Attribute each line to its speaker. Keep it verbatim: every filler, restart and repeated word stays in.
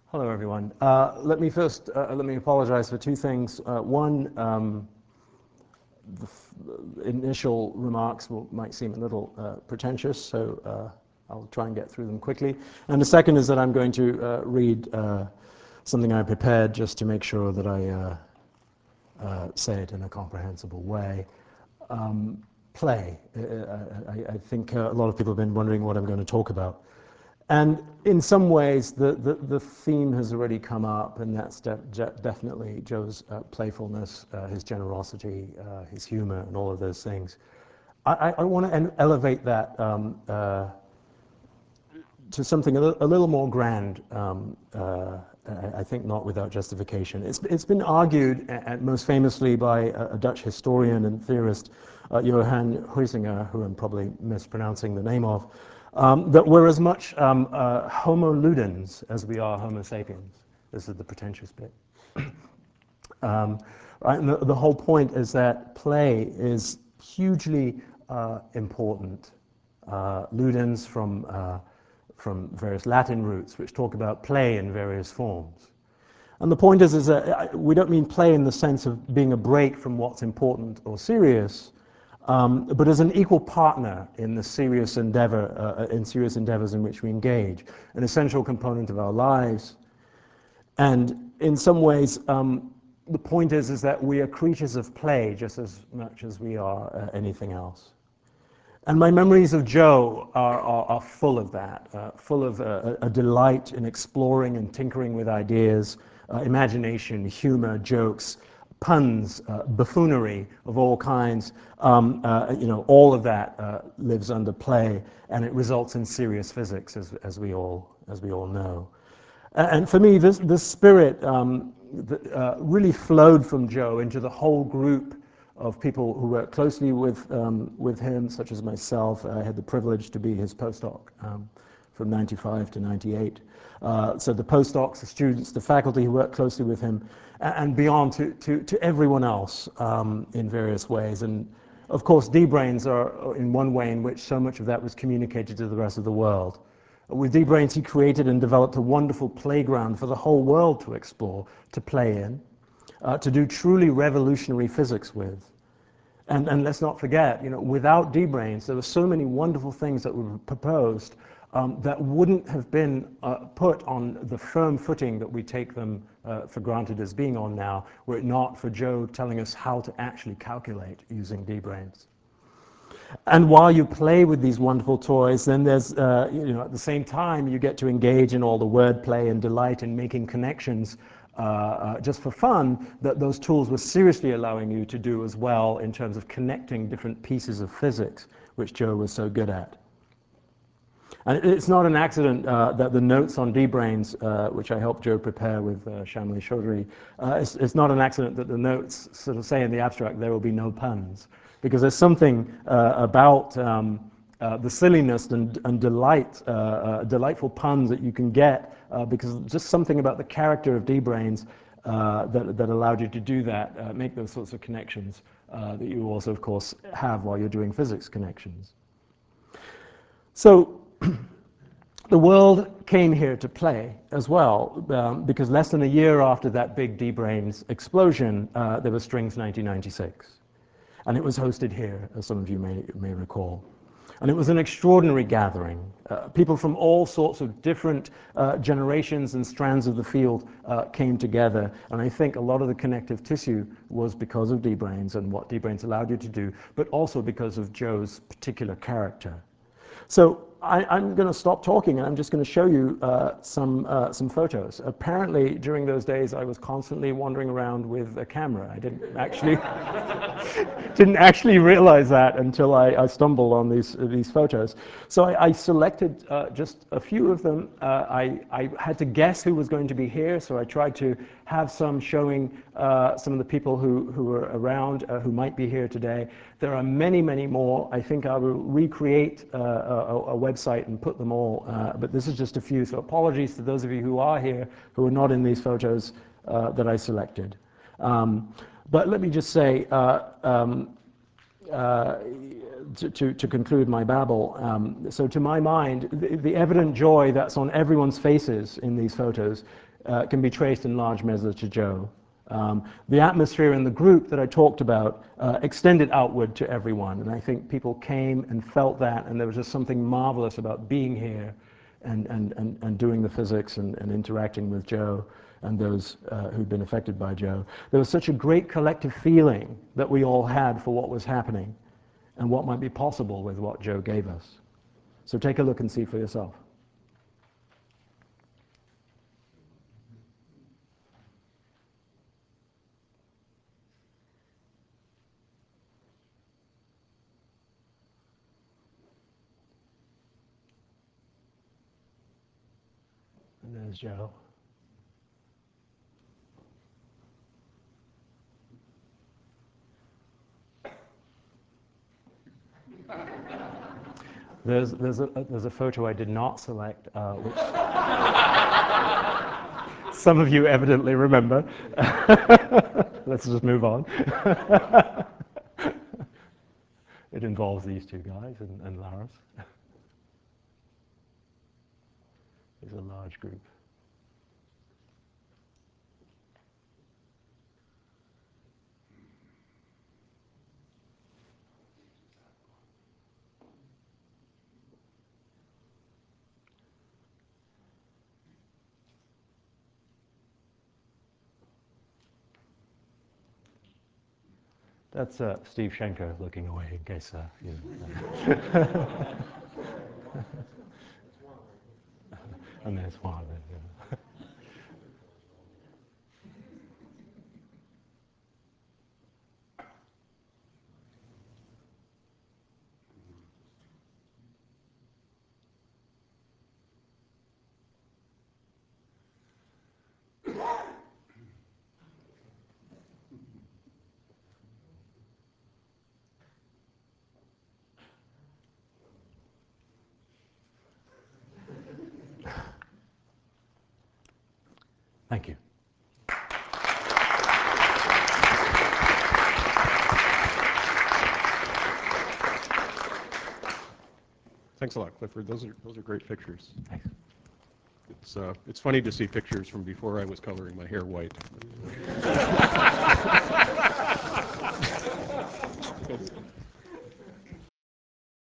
Speaker 1: Hello, everyone. Uh, let me first uh, let me apologize for two things. Uh, one, um, the, f the initial remarks will, might seem a little uh, pretentious, so uh, I'll try and get through them quickly. And the second is that I'm going to uh, read uh, something I prepared just to make sure that I uh, uh, say it in a comprehensible way. Um, play. Uh, I, I think uh, a lot of people have been wondering what I'm going to talk about. And in some ways, the, the, the theme has already come up, and that's de definitely Joe's uh, playfulness, uh, his generosity, uh, his humor, and all of those things. I, I, I want to elevate that um, uh, to something a, li a little more grand, um, uh, I, I think not without justification. It's, it's been argued, and most famously by a, a Dutch historian and theorist, uh, Johan Huizinga, who I'm probably mispronouncing the name of, Um, that we're as much um, uh, Homo ludens as we are Homo sapiens. This is the pretentious bit. um, right? And the, the whole point is that play is hugely uh, important. Uh, ludens from, uh, from various Latin roots, which talk about play in various forms. And the point is, is that we don't mean play in the sense of being a break from what's important or serious, Um, but as an equal partner in the serious endeavor, uh, in serious endeavors in which we engage, an essential component of our lives. And in some ways, um, the point is, is that we are creatures of play just as much as we are uh, anything else. And my memories of Joe are, are, are full of that, uh, full of uh, a delight in exploring and tinkering with ideas, uh, imagination, humor, jokes, puns, uh, buffoonery of all kinds. Um, uh, you know, all of that uh, lives under play, and it results in serious physics, as, as, we, all, as we all know. And for me, this, this spirit um, the, uh, really flowed from Joe into the whole group of people who worked closely with, um, with him, such as myself. I had the privilege to be his postdoc um, from ninety-five to ninety-eight. Uh, so the postdocs, the students, the faculty who worked closely with him, and, and beyond to, to, to everyone else um, in various ways. And of course, D-Brains are in one way in which so much of that was communicated to the rest of the world. With D-Brains, he created and developed a wonderful playground for the whole world to explore, to play in, uh, to do truly revolutionary physics with. And, and let's not forget, you know, without D-Brains, there were so many wonderful things that were proposed um, that wouldn't have been uh, put on the firm footing that we take them uh, for granted as being on now, were it not for Joe telling us how to actually calculate using D-Brains. And while you play with these wonderful toys, then there's, uh, you know, at the same time, you get to engage in all the wordplay and delight in making connections uh, uh, just for fun, that those tools were seriously allowing you to do as well in terms of connecting different pieces of physics, which Joe was so good at. And it's not an accident uh, that the notes on D-Brains, uh, which I helped Joe prepare with uh, Shamli Chaudhry, uh, it's, it's not an accident that the notes sort of say in the abstract, there will be no puns. Because there's something uh, about um, uh, the silliness and, and delight, uh, uh, delightful puns that you can get, uh, because just something about the character of D-Brains uh, that, that allowed you to do that, uh, make those sorts of connections uh, that you also, of course, have while you're doing physics connections. So, the world came here to play as well, um, because less than a year after that big D-Brains explosion, uh, there was Strings nineteen ninety-six. And it was hosted here, as some of you may, may recall. And it was an extraordinary gathering. Uh, people from all sorts of different uh, generations and strands of the field uh, came together. And I think a lot of the connective tissue was because of D-Brains and what D-Brains allowed you to do, but also because of Joe's particular character. So I, I'm going to stop talking, and I'm just going to show you uh, some, uh, some photos. Apparently, during those days, I was constantly wandering around with a camera. I didn't actually, didn't actually realize that until I, I stumbled on these, uh, these photos. So I, I selected uh, just a few of them. Uh, I, I had to guess who was going to be here, so I tried to have some showing uh, some of the people who, who were around, uh, who might be here today. There are many, many more. I think I will recreate uh, a, a website and put them all, uh, but this is just a few, so apologies to those of you who are here who are not in these photos uh, that I selected. Um, but let me just say, uh, um, uh, to, to, to conclude my babble, um, so to my mind, the, the evident joy that's on everyone's faces in these photos uh, can be traced in large measure to Joe. Um, the atmosphere in the group that I talked about uh, extended outward to everyone, and I think people came and felt that, and there was just something marvelous about being here and, and, and, and doing the physics and, and interacting with Joe and those uh, who'd been affected by Joe. There was such a great collective feeling that we all had for what was happening and what might be possible with what Joe gave us. So take a look and see for yourself. And there's Joe. There's, there's, a, there's a photo I did not select, uh, which some of you evidently remember. Let's just move on. It involves these two guys and, and Laris. It's a large group. That's uh, Steve Schenker looking away in case uh, you know. And there's one. Yeah. Thank you.
Speaker 2: Thanks a lot, Clifford. Those are those are great pictures.
Speaker 1: Thanks.
Speaker 2: It's uh, it's funny to see pictures from before I was coloring my hair white.